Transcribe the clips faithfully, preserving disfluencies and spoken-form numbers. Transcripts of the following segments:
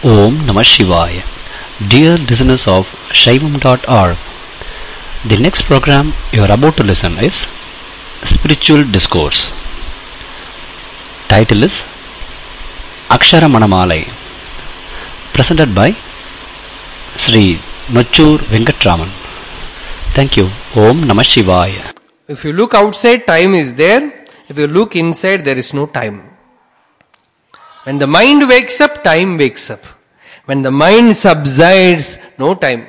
Om Namah Shivaya. Dear listeners of Shaivam dot org, the next program you are about to listen is Spiritual Discourse. Title is Akshara Manamalai, presented by Sri Nochur Venkatraman. Thank you. Om Namah Shivaya. If you look outside, time is there. If you look inside, there is no time. When the mind wakes up, time wakes up. When the mind subsides, no time.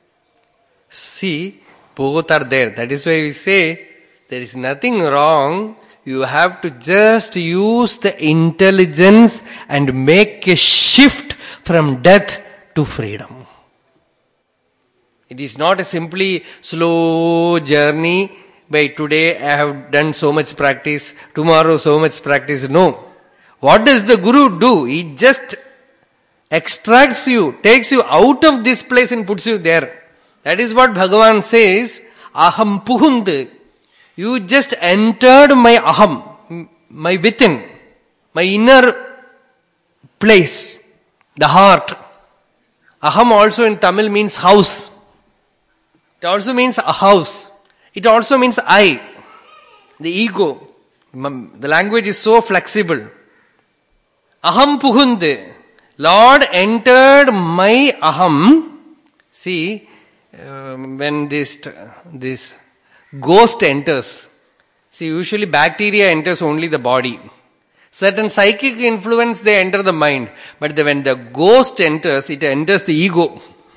See, both are there. That is why we say, there is nothing wrong. You have to just use the intelligence and make a shift from death to freedom. It is not a simply slow journey. By today I have done so much practice, tomorrow so much practice. No. What does the Guru do? He just extracts you, takes you out of this place and puts you there. That is what Bhagavan says, Aham Puhund. You just entered my Aham, my within, my inner place, the heart. Aham also in Tamil means house. It also means a house. It also means I, the ego. The language is so flexible. Aham Puhund. Lord entered my Aham. See, uh, when this, this ghost enters, see, usually bacteria enters only the body. Certain psychic influence, they enter the mind. But the, when the ghost enters, it enters the ego.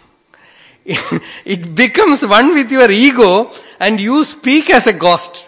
It becomes one with your ego and you speak as a ghost.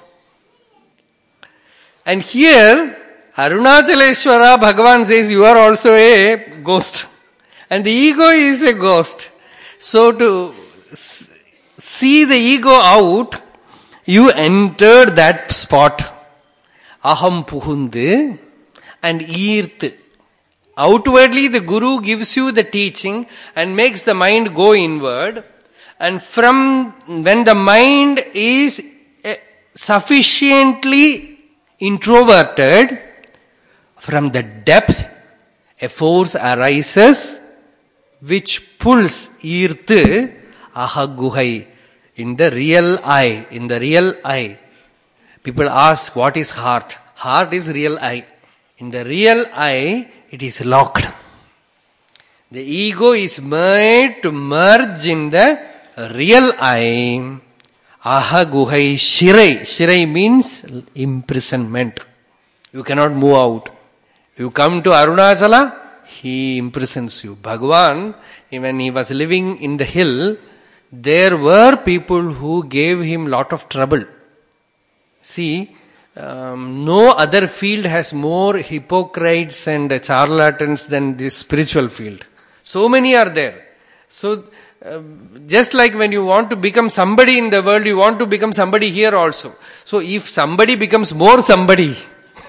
And here, Arunachaleshwara Bhagavan says you are also a ghost. And the ego is a ghost. So to see the ego out, you enter that spot. Aham Puhunde and Eert. Outwardly the Guru gives you the teaching and makes the mind go inward. And from when the mind is sufficiently introverted, from the depth, a force arises which pulls Earth, Ahaguhai, in the real I, in the real I. People ask, what is heart? Heart is real I. In the real I, it is locked. The ego is made to merge in the real I. Ahaguhai Shirai. Shirai means imprisonment. You cannot move out. You come to Arunachala, he imprisons you. Bhagavan, when he was living in the hill, there were people who gave him lot of trouble. See, um, no other field has more hypocrites and charlatans than this spiritual field. So many are there. So, uh, just like when you want to become somebody in the world, you want to become somebody here also. So, if somebody becomes more somebody,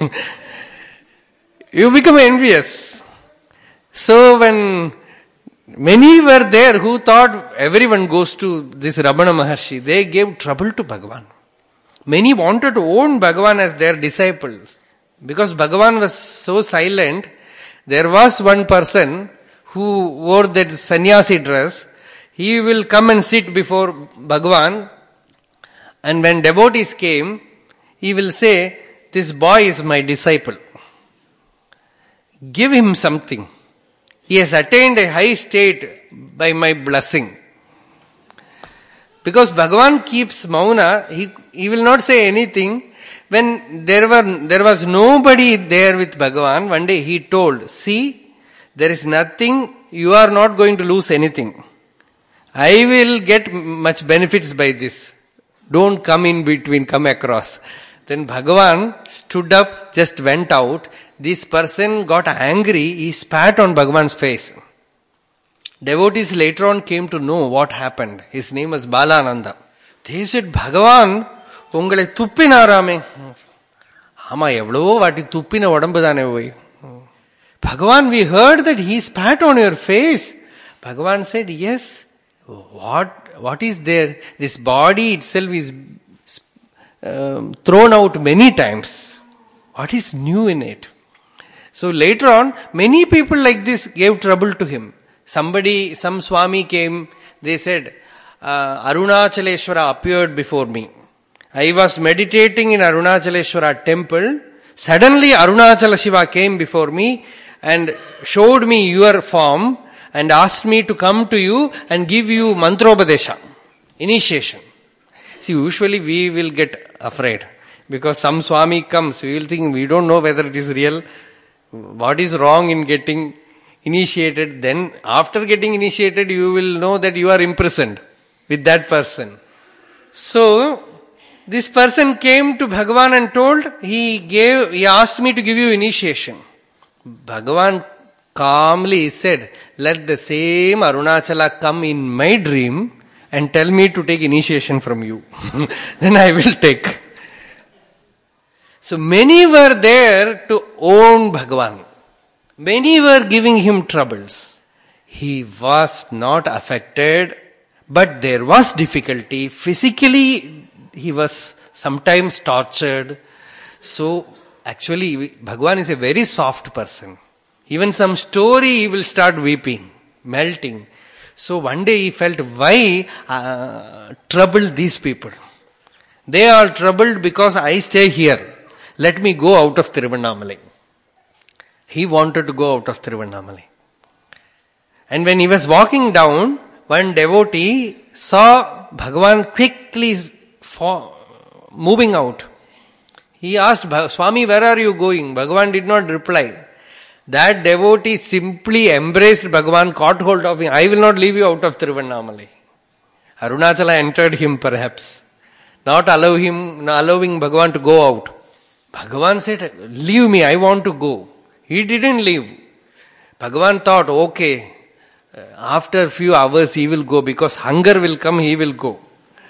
you become envious. So when many were there who thought everyone goes to this Ramana Maharshi, they gave trouble to Bhagavan. Many wanted to own Bhagavan as their disciple. Because Bhagavan was so silent, there was one person who wore that sannyasi dress. He will come and sit before Bhagavan, and when devotees came, he will say, this boy is my disciple. Give him something. He has attained a high state by my blessing. Because Bhagavan keeps mauna, he, he will not say anything. When there were there was nobody there with Bhagavan, one day he told, see, there is nothing, you are not going to lose anything. I will get much benefits by this. Don't come in between, come across. Then Bhagavan stood up, just went out. This person got angry, he spat on Bhagavan's face. Devotees later on came to know what happened. His name was Balananda. They said, Bhagavan, ungale tuppinarame. Hama evlo vati tuppina odambudane voi. Bhagavan, we heard that he spat on your face. Bhagavan said, yes. What, what is there? This body itself is um, thrown out many times. What is new in it? So later on, many people like this gave trouble to him. Somebody, some Swami came, they said, uh, Arunachaleshwara appeared before me. I was meditating in Arunachaleshwara temple. Suddenly Arunachala Shiva came before me and showed me your form and asked me to come to you and give you mantrobadesha, initiation. See, usually we will get afraid because some Swami comes, we will think we don't know whether it is real. What is wrong in getting initiated? Then after getting initiated, you will know that you are imprisoned with that person. So, this person came to Bhagavan and told, he gave, he asked me to give you initiation. Bhagavan calmly said, let the same Arunachala come in my dream and tell me to take initiation from you. Then I will take. So many were there to own Bhagavan. Many were giving him troubles. He was not affected, but there was difficulty. Physically, he was sometimes tortured. So, actually, Bhagavan is a very soft person. Even some story, he will start weeping, melting. So, one day he felt, why uh, trouble these people? They are troubled because I stay here. Let me go out of Tiruvannamalai. He wanted to go out of Tiruvannamalai. And when he was walking down, one devotee saw Bhagavan quickly for moving out. He asked, Swami, where are you going? Bhagavan did not reply. That devotee simply embraced Bhagavan, caught hold of him. I will not leave you out of Tiruvannamalai. Arunachala entered him perhaps, not allow him, not allowing Bhagavan to go out. Bhagavan said, leave me, I want to go. He didn't leave. Bhagavan thought, okay, after a few hours he will go because hunger will come, he will go.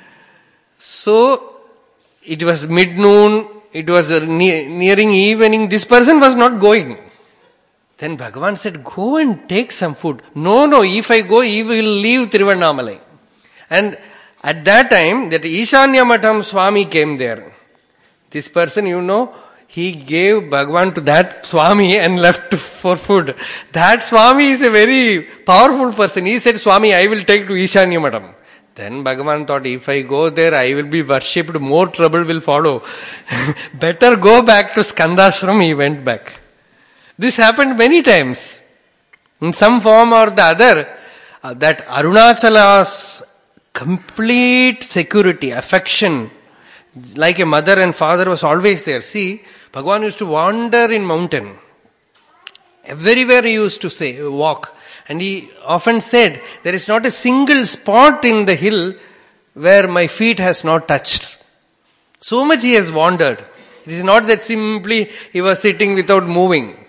So, it was mid-noon, it was ne- nearing evening, this person was not going. Then Bhagavan said, go and take some food. No, no, if I go, he will leave Tiruvannamalai. And at that time, that Ishanya Matham Swami came there. This person, you know, he gave Bhagavan to that Swami and left for food. That Swami is a very powerful person. He said, Swami, I will take to Ishanya Matham. Then Bhagavan thought, if I go there, I will be worshipped, more trouble will follow. Better go back to Skandashram. He went back. This happened many times. In some form or the other, uh, that Arunachala's complete security, affection, like a mother and father was always there. See, Bhagavan used to wander in mountain. Everywhere he used to say, walk. And he often said, there is not a single spot in the hill where my feet has not touched. So much he has wandered. It is not that simply he was sitting without moving.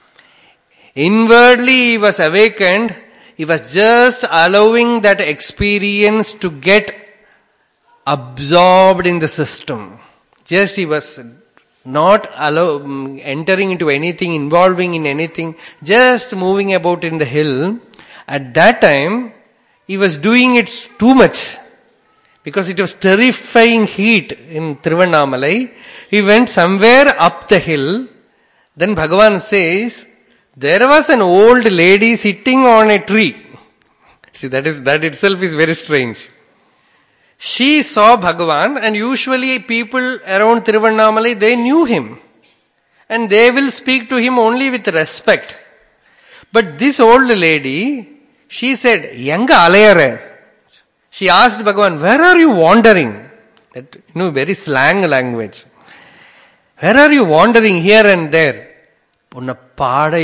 Inwardly he was awakened. He was just allowing that experience to get absorbed in the system. Just he was not allow, entering into anything, involving in anything, just moving about in the hill. At that time, he was doing it too much. Because it was terrifying heat in Tiruvannamalai. He went somewhere up the hill. Then Bhagavan says, there was an old lady sitting on a tree. See, that is that itself is very strange. She saw Bhagavan, and usually people around Tiruvannamalai, they knew him. And they will speak to him only with respect. But this old lady, she said, Yanga alayare. She asked Bhagavan, where are you wandering? That, you know, very slang language. Where are you wandering here and there? That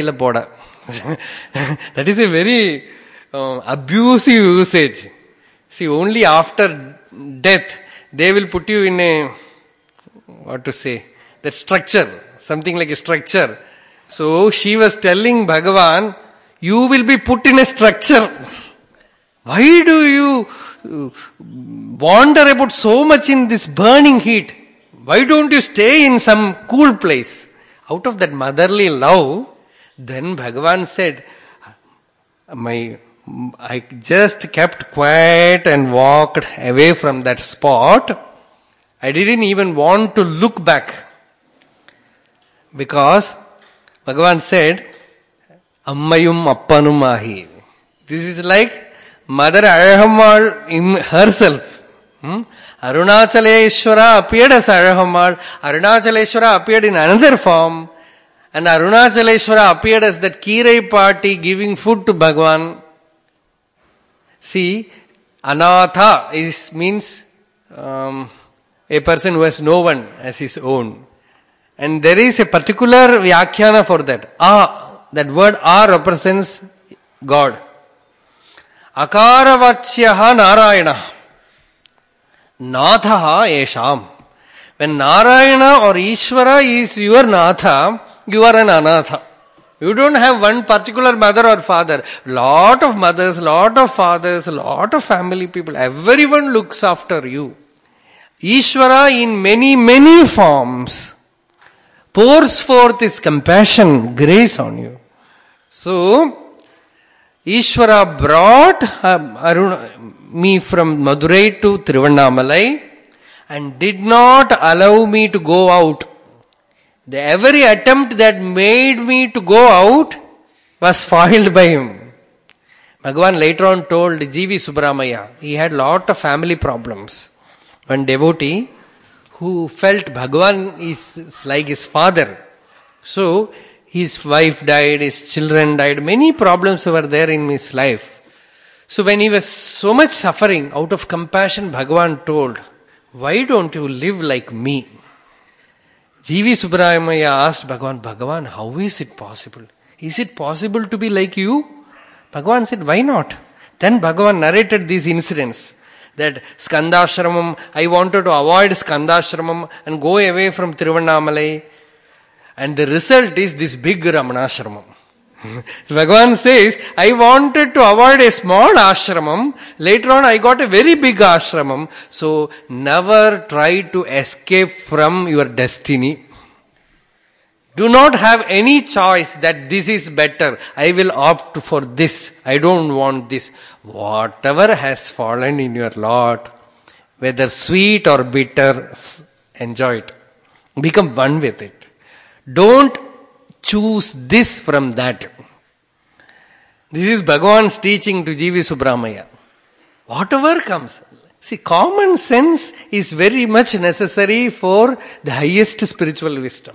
is a very uh, abusive usage. See, only after death, they will put you in a, what to say, that structure, something like a structure. So, she was telling Bhagavan, you will be put in a structure. Why do you wander about so much in this burning heat? Why don't you stay in some cool place? Out of that motherly love, then Bhagavan said, my I just kept quiet and walked away from that spot. I didn't even want to look back. Because Bhagavan said, Ammayum Appanum Ahi. This is like Mother Arahammal in herself. Hmm? Arunachaleshwara appeared as Arahammal. Arunachaleshwara appeared in another form. And Arunachaleshwara appeared as that Kirai party giving food to Bhagavan. See, Anatha is, means um, a person who has no one as his own. And there is a particular vyakhyana for that. Ah, that word ah represents God. Akaravachyaha Narayana. Natha esham. When Narayana or Ishvara is your Natha, you are an Anatha. You don't have one particular mother or father. Lot of mothers, lot of fathers, lot of family people. Everyone looks after you. Ishvara in many, many forms pours forth his compassion, grace on you. So, Ishvara brought uh, Aruna, me from Madurai to Tiruvannamalai and did not allow me to go out. The every attempt that made me to go out was foiled by him. Bhagavan later on told G V Subramaya, he had lot of family problems. One devotee who felt Bhagavan is like his father. So, his wife died, his children died, many problems were there in his life. So when he was so much suffering, out of compassion, Bhagavan told, why don't you live like me? G V Subramaya asked Bhagavan, Bhagavan, how is it possible? Is it possible to be like you? Bhagavan said, why not? Then Bhagavan narrated these incidents. That Skandashramam, I wanted to avoid Skandashramam and go away from Tiruvannamalai. And the result is this big Ramanashramam. Bhagavan says, I wanted to avoid a small ashramam. Later on, I got a very big ashramam. So, never try to escape from your destiny. Do not have any choice that this is better. I will opt for this. I don't want this. Whatever has fallen in your lot, whether sweet or bitter, enjoy it. Become one with it. Don't choose this from that. This is Bhagavan's teaching to G V Subramaya. Whatever comes. See, common sense is very much necessary for the highest spiritual wisdom.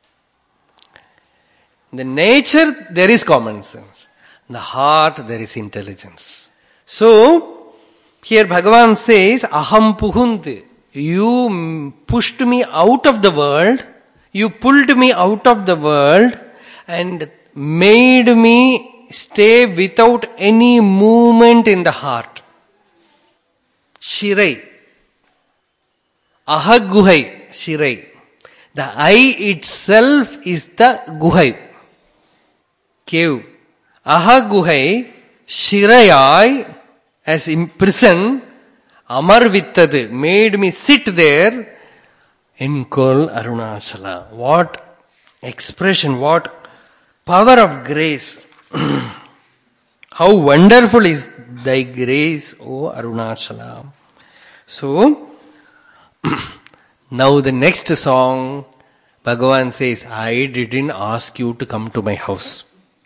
In the nature, there is common sense. In the heart, there is intelligence. So, here Bhagavan says, Aham puhunti. You pushed me out of the world. You pulled me out of the world and made me stay without any movement in the heart. Shirai. Ahaguhai. Shirai. The eye itself is the guhai. Cave. Ahaguhai. Shirayai. As imprisoned. Amarvittadu. Made me sit there. Enkol Arunachala. What expression, what power of grace. How wonderful is thy grace, O Arunachala. So, now the next song, Bhagavan says, I didn't ask you to come to my house.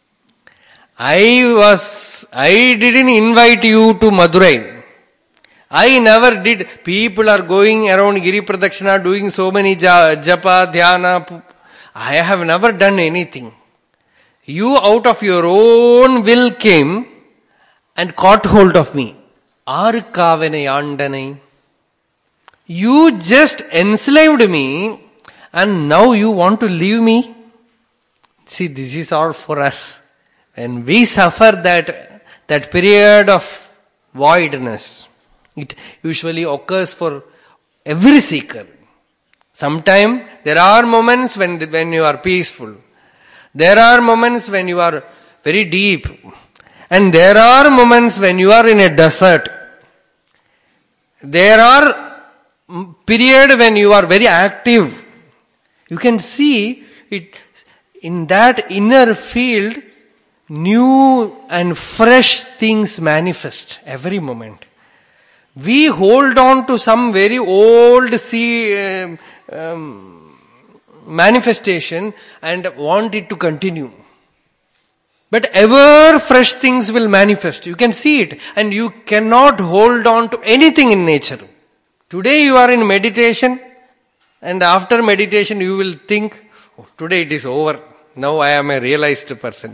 I was, I didn't invite you to Madurai. I never did. People are going around Giri Pradakshina doing so many japa, dhyana. I have never done anything. You out of your own will came and caught hold of me. Arukavane yandanai. You just enslaved me and now you want to leave me. See, this is all for us. When we suffer that, that period of voidness, it usually occurs for every seeker. Sometimes there are moments when, when you are peaceful. There are moments when you are very deep. And there are moments when you are in a desert. There are periods when you are very active. You can see it in that inner field, new and fresh things manifest every moment. We hold on to some very old see, um, um, manifestation and want it to continue. But ever fresh things will manifest. You can see it. And you cannot hold on to anything in nature. Today you are in meditation. And after meditation you will think, oh, today it is over. Now I am a realized person.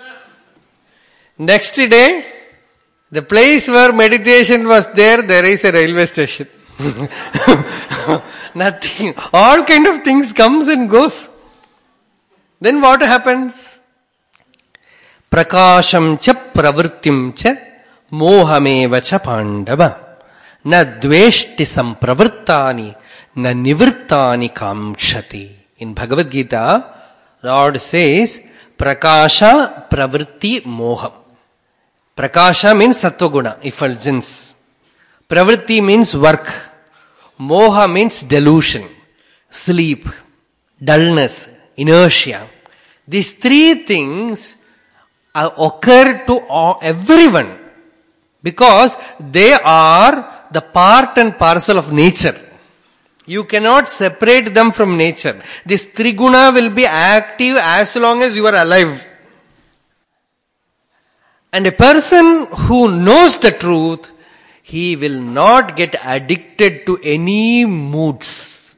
Next day, the place where meditation was there, there is a railway station. Nothing. All kind of things comes and goes. Then what happens? Prakasham cha pravrittim cha mohameva cha pandava na dveshti sampravrittani na nivrittani kamshati. In Bhagavad Gita, Lord says, Prakasha pravritti moham. Prakasha means sattva-guna, effulgence. Pravritti means work. Moha means delusion, sleep, dullness, inertia. These three things occur to everyone because they are the part and parcel of nature. You cannot separate them from nature. This triguna will be active as long as you are alive. And a person who knows the truth, he will not get addicted to any moods.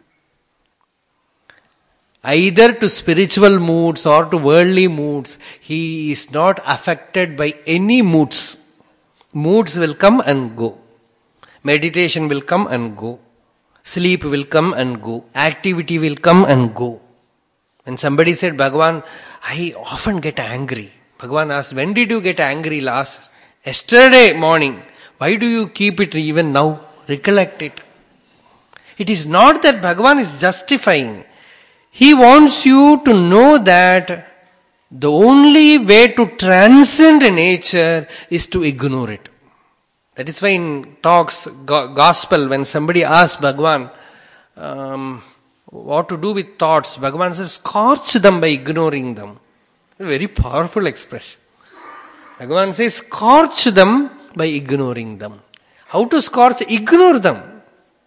Either to spiritual moods or to worldly moods. He is not affected by any moods. Moods will come and go. Meditation will come and go. Sleep will come and go. Activity will come and go. When somebody said, Bhagavan, I often get angry. Bhagavan asked, when did you get angry last? Yesterday morning. Why do you keep it even now? Recollect it. It is not that Bhagavan is justifying. He wants you to know that the only way to transcend nature is to ignore it. That is why in talks, gospel, when somebody asks Bhagavan um, what to do with thoughts, Bhagavan says, scorch them by ignoring them. A very powerful expression. Bhagavan says, scorch them by ignoring them. How to scorch? Ignore them.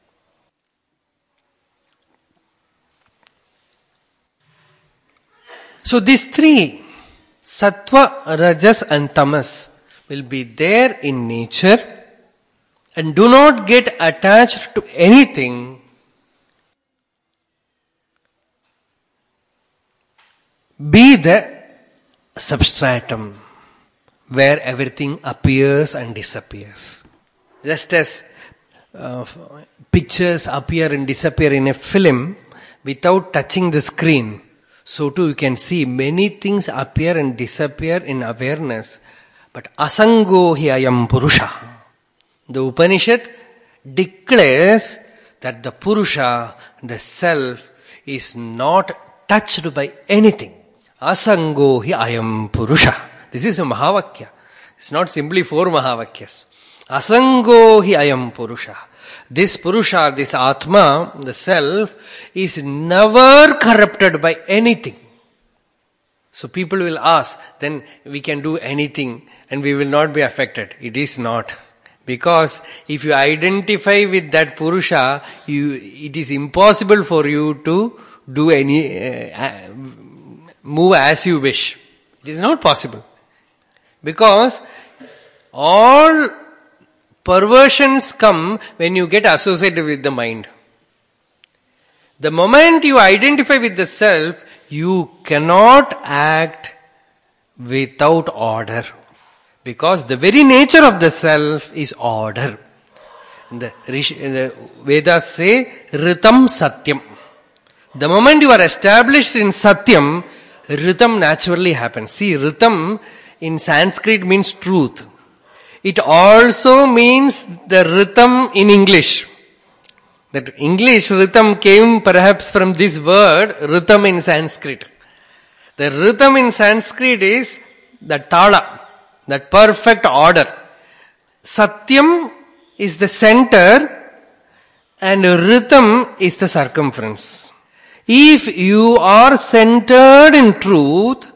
So these three, Sattva, Rajas and Tamas, will be there in nature and do not get attached to anything. Be the substratum where everything appears and disappears. Just as uh, pictures appear and disappear in a film without touching the screen, so too you can see many things appear and disappear in awareness. But asango hi ayam purusha. The Upanishad declares that the Purusha, the self, is not touched by anything. Asango hi ayam purusha. This is a Mahavakya. It's not simply four Mahavakyas. Asango hi ayam purusha. This Purusha, this Atma, the self, is never corrupted by anything. So people will ask, then we can do anything and we will not be affected. It is not. Because if you identify with that Purusha, you, it is impossible for you to do any, uh, move as you wish. It is not possible. Because all perversions come when you get associated with the mind. The moment you identify with the self, you cannot act without order. Because the very nature of the self is order. The, the Vedas say, Ritam Satyam. The moment you are established in Satyam, Ritam naturally happens. See, Ritam in Sanskrit means truth. It also means the Ritam in English. That English Ritam came perhaps from this word, Ritam in Sanskrit. The Ritam in Sanskrit is the Tala. That perfect order. Satyam is the center and Ritam is the circumference. If you are centered in truth,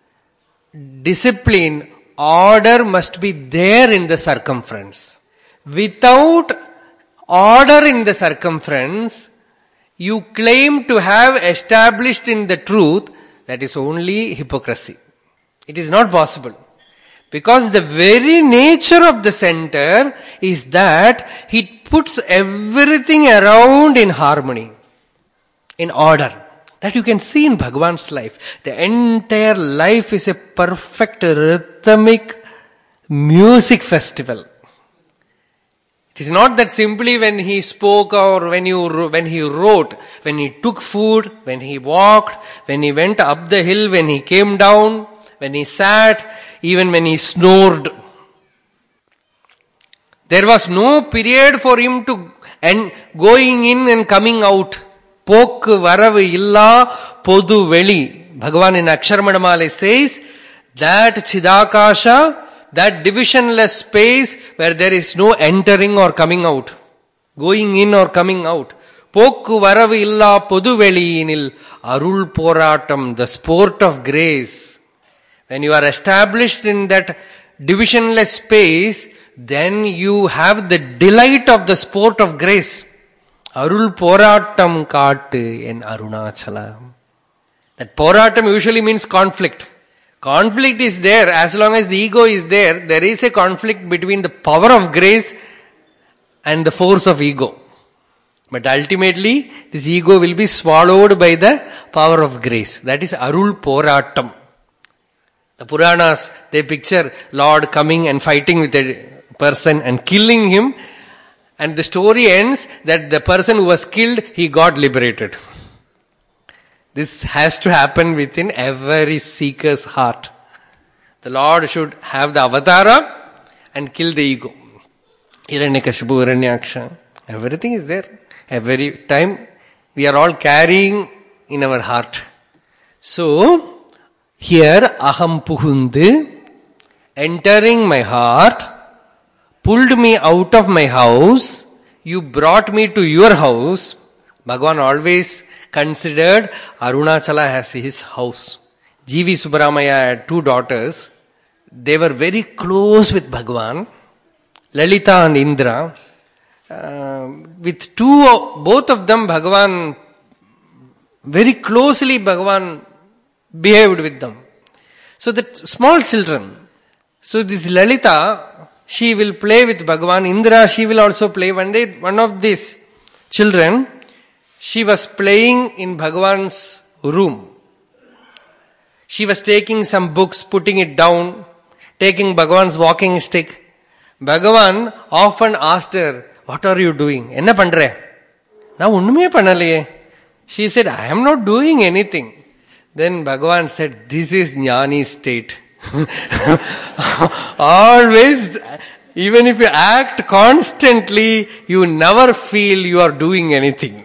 discipline, order must be there in the circumference. Without order in the circumference, you claim to have established in the truth, that is only hypocrisy. It is not possible. Because the very nature of the center is that it puts everything around in harmony, in order. That you can see in Bhagavan's life. The entire life is a perfect rhythmic music festival. It is not that simply when he spoke or when you when he wrote, when he took food, when he walked, when he went up the hill, when he came down, when he sat, even when he snored. There was no period for him to and going in and coming out. Pokku varavu illa podu veli. Bhagavan in Aksharamana says that Chidakasha, that divisionless space where there is no entering or coming out, going in or coming out. Pokku varavu illa podu veliyinil arul poratam, the sport of grace. When you are established in that divisionless space, then you have the delight of the sport of grace. Arul poratam kaattu in Arunachala. That poratam usually means conflict. Conflict is there. As long as the ego is there, there is a conflict between the power of grace and the force of ego. But ultimately, this ego will be swallowed by the power of grace. That is Arul poratam. The Puranas, they picture Lord coming and fighting with a person and killing him. And the story ends that the person who was killed, he got liberated. This has to happen within every seeker's heart. The Lord should have the avatara and kill the ego. Hiranyakashipu, Hiranyaksha. Everything is there. Every time we are all carrying in our heart. So, here aham puhundu, entering my heart, pulled me out of my house, you brought me to your house. Bhagavan always considered Arunachala as his house. G V Subramaya had two daughters. They were very close with Bhagavan, Lalita and Indra. Uh, with two, both of them, Bhagavan, very closely Bhagavan behaved with them. So that small children, so this Lalita, she will play with Bhagavan. Indra, she will also play. One day, one of these children, she was playing in Bhagavan's room. She was taking some books, putting it down, taking Bhagavan's walking stick. Bhagavan often asked her, what are you doing? Enna pandre? Na unnume pannalaye. She said, I am not doing anything. Then Bhagavan said, this is jnani state. Always, even if you act constantly, you never feel you are doing anything.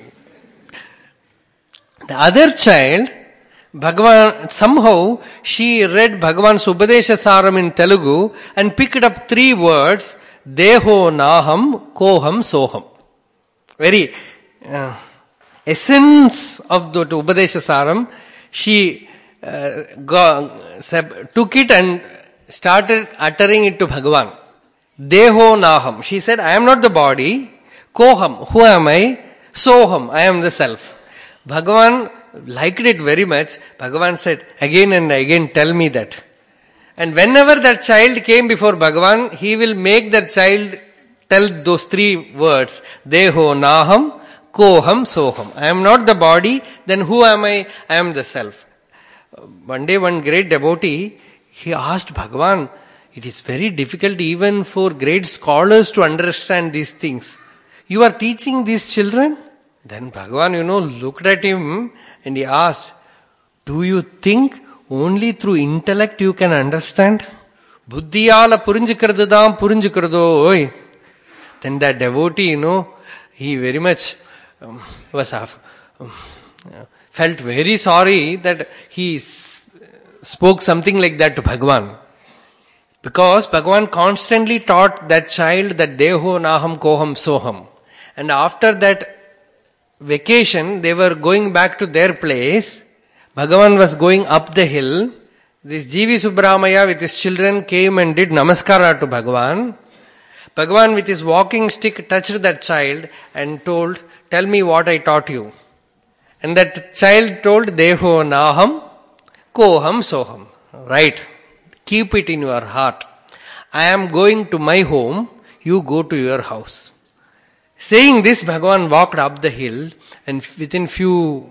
The other child, Bhagavan, somehow she read Bhagavan's Upadesha Saram in Telugu and picked up three words, Deho Naham Koham Soham. Very uh, essence of the Upadesha Saram, she uh, go, sab, took it and started uttering it to Bhagavan. Deho Naham. She said, I am not the body. Koham. Who am I? Soham. I am the self. Bhagavan liked it very much. Bhagavan said, again and again tell me that. And whenever that child came before Bhagavan, he will make that child tell those three words. Deho Naham Koham Soham. I am not the body, then who am I? I am the self. One day one great devotee, he asked Bhagavan, it is very difficult even for great scholars to understand these things. You are teaching these children? Then Bhagavan, you know, looked at him and he asked, do you think only through intellect you can understand? Buddhiyala purinjikradadam purinjikrado. Then that devotee, you know, he very much um, was um, felt very sorry that he spoke something like that to Bhagavan. Because Bhagavan constantly taught that child that Deho Naham Koham Soham. And after that vacation, they were going back to their place. Bhagavan was going up the hill. This G V Subramaya with his children came and did namaskara to Bhagavan. Bhagavan with his walking stick touched that child and told, tell me what I taught you. And that child told, Deho naham, koham soham. Right. Keep it in your heart. I am going to my home, you go to your house. Saying this, Bhagavan walked up the hill, and within few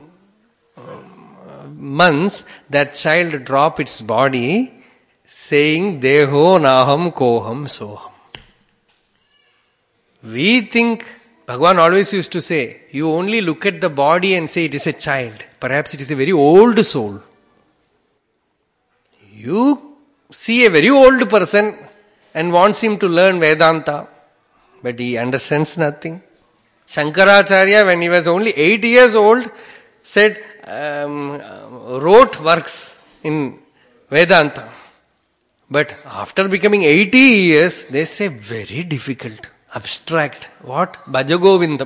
months, that child dropped its body, saying, Deho naham koham soham. We think, Bhagavan always used to say, you only look at the body and say it is a child. Perhaps it is a very old soul. You see a very old person and wants him to learn Vedanta, but he understands nothing. Shankaracharya, when he was only eight years old, said, um, wrote works in Vedanta. But after becoming eighty years, they say very difficult, abstract. What? Bhajagovindam.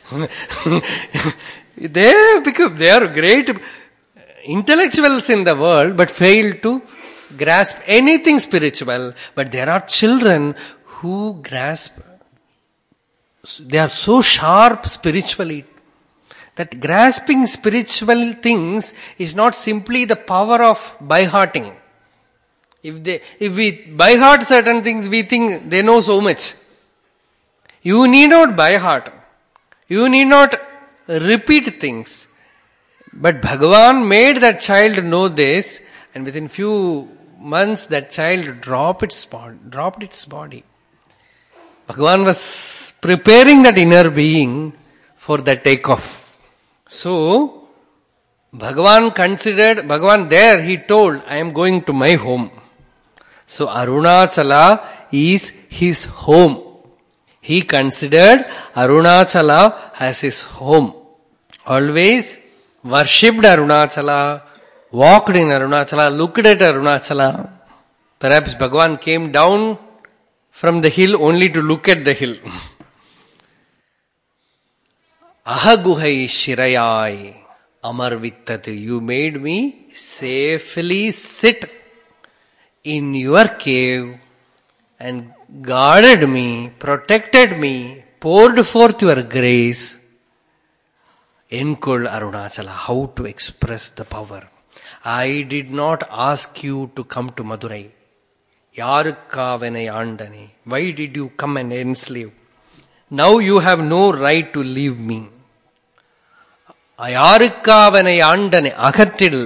They become, they are great intellectuals in the world, but fail to grasp anything spiritual. But there are children who grasp, they are so sharp spiritually, that grasping spiritual things is not simply the power of by-hearting. If they, if we by-heart certain things, we think they know so much. You need not by-heart. You need not repeat things. But Bhagavan made that child know this, and within few months that child dropped its body. Dropped its body. Bhagavan was preparing that inner being for the takeoff. So, Bhagavan considered, Bhagavan there he told, I am going to my home. So, Arunachala is his home. He considered Arunachala as his home. Always worshipped Arunachala, walked in Arunachala, looked at Arunachala. Perhaps Bhagavan came down from the hill only to look at the hill. Ahaguhai shirayai amarvittati. You made me safely sit in your cave and guarded me, protected me, poured forth your grace. Enkol Arunachala, how to express the power. I did not ask you to come to Madurai. Yarukkavane andane. Why did you come and enslave? Now you have no right to leave me. Ayarukkavane andane. Agatridal.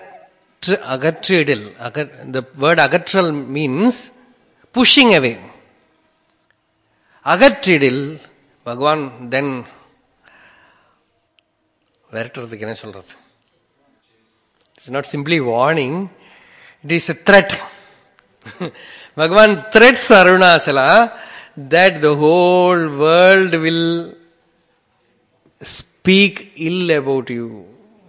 Agatridal. The word agatral means pushing away. Agatridal. Bhagavan then it's not simply warning, it is a threat. Bhagavan threats Arunachala that the whole world will speak ill about you.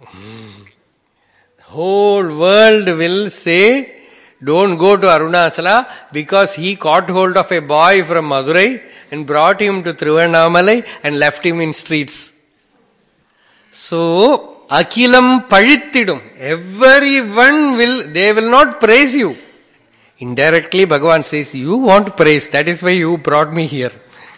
Whole world will say, don't go to Arunachala because he caught hold of a boy from Madurai and brought him to Tiruvannamalai and left him in streets. So, Akilam Padittidum. Everyone will, they will not praise you. Indirectly, Bhagavan says, you want praise, that is why you brought me here.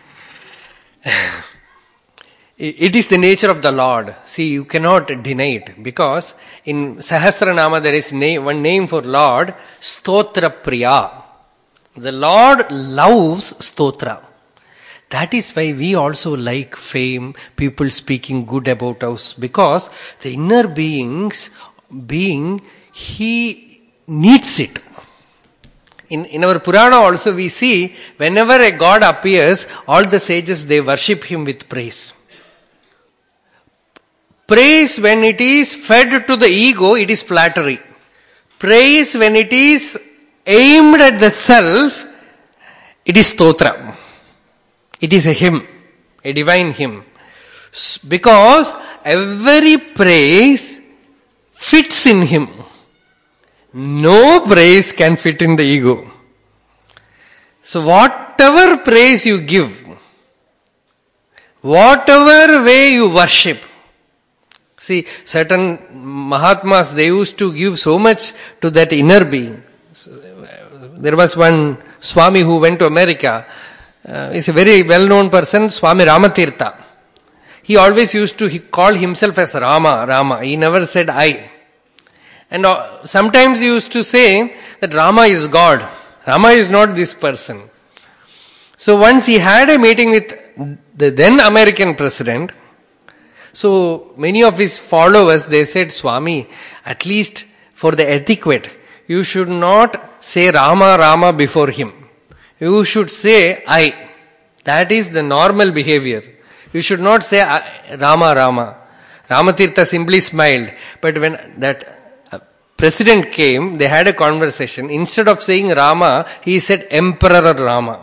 It is the nature of the Lord. See, you cannot deny it. Because in Sahasranama there is name, one name for Lord, Stotra Priya. The Lord loves Stotra. That is why we also like fame, people speaking good about us. Because the inner beings, being, he needs it. In, in our Purana also we see, whenever a god appears, all the sages, they worship him with praise. Praise when it is fed to the ego, it is flattery. Praise when it is aimed at the self, it is stotra. It is a hymn, a divine hymn. Because every praise fits in him. No praise can fit in the ego. So whatever praise you give, whatever way you worship, see, certain Mahatmas, they used to give so much to that inner being. There was one Swami who went to America. Uh, he's a very well-known person, Swami Ramatirtha. he always used to he call himself as Rama, Rama. He never said I. And uh, sometimes he used to say that Rama is God. Rama is not this person. So once he had a meeting with the then American president, so many of his followers, they said, Swami, at least for the etiquette, you should not say Rama, Rama before him. You should say I. That is the normal behavior. You should not say Rama, Rama. Ramatirtha simply smiled. But when that president came, they had a conversation. Instead of saying Rama, he said Emperor Rama.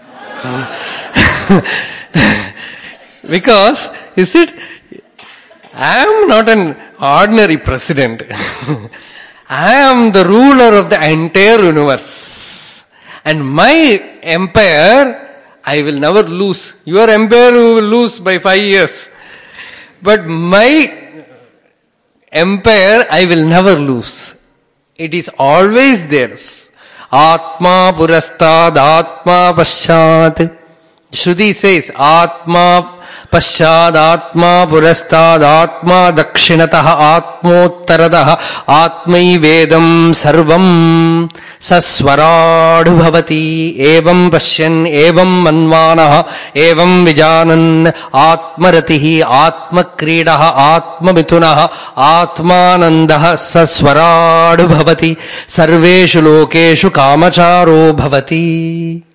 Because he said, I am not an ordinary president. I am the ruler of the entire universe. And my empire, I will never lose. Your empire will lose by five years. But my empire, I will never lose. It is always there. Atma purastad, Atma paschat. Shruti says, Atma paschad, Atma purastad, Atma dakshinatah, Atmottaradah, Atmai vedam sarvam saswarad bhavati, evam pashyan, evam manvanah, evam vijanan, Atmaratihi, Atmakridaha, Atmamithunah, Atmanandah saswarad bhavati, sarveshu lokeshu kamacharo bhavati.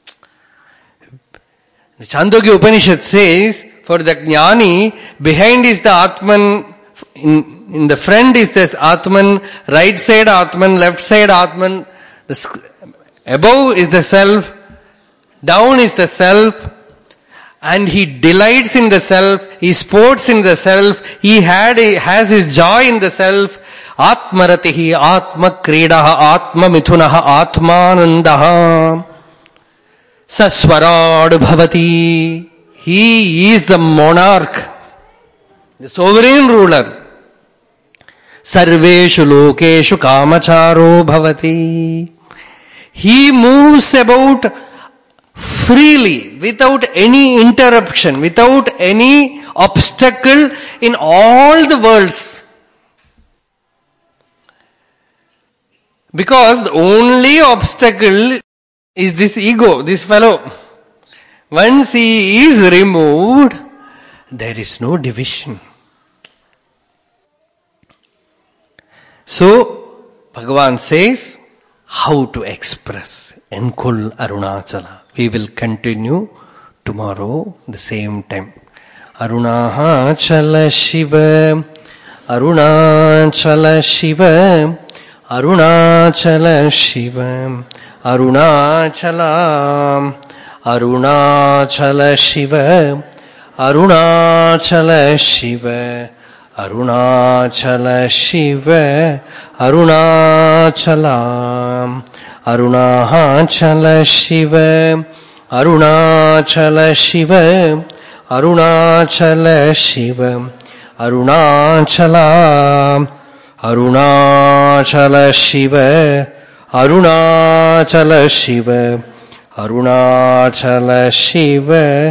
The Chandogya Upanishad says, for the Jnani, behind is the Atman, in, in the front is this Atman, right side Atman, left side Atman, the, above is the self, down is the self, and he delights in the self, he sports in the self, he had a, has his joy in the self. Atmaratihi, Atma Kridaha, Atma Mithunaha, Atmanandaha. Saswarad bhavati. He is the monarch, the sovereign ruler. Sarveshu lokeshu kamacharo bhavati. He moves about freely, without any interruption, without any obstacle in all the worlds. Because the only obstacle is this ego, this fellow. Once he is removed, there is no division. So, Bhagavan says, how to express Enkul Arunachala. We will continue tomorrow, the same time. Arunachala Shiva, Arunachala Shiva, Arunachala Shiva. Arunachala, Arunachala Shiva, Arunachala Shiva, Arunachala Shiva, Arunachala, Arunachala Shiva, Arunachala Shiva, Arunachala Shiva, Arunachala, Arunachala Shiva, Arunachala Shiva, Arunachala Shiva,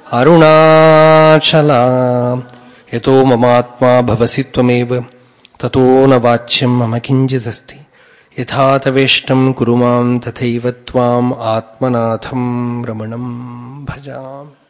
Arunachala. Yato mamatma bhavasi tvameva, tato na vachyam mama kinjidasti. Yathata veshtam kurumam tathaiva tvam atmanatham ramanam bhajam.